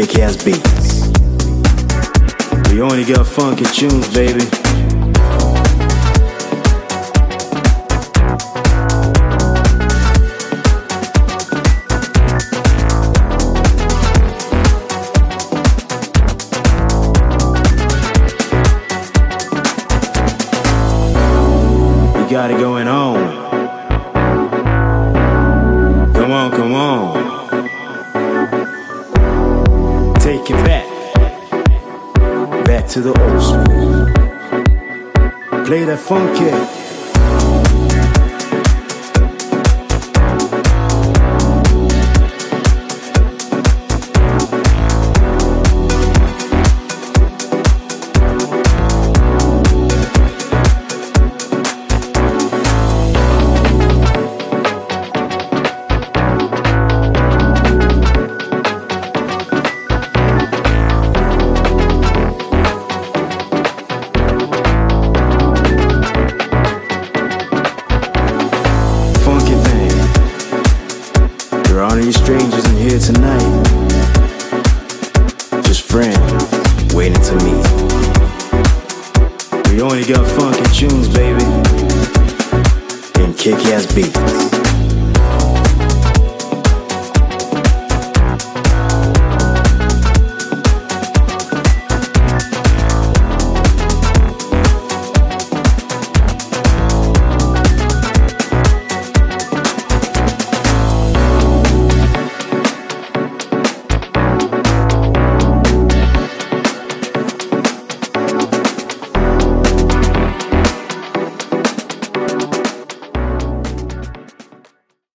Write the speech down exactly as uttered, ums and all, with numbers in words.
kick-ass beats. We only got funky tunes, baby. We got it going on. Come on, come on. Take it back. Back to the old school. Play that funky. There aren't any strangers in here tonight. Just friends waiting to meet. We only got funky tunes, baby, and kick-ass beats.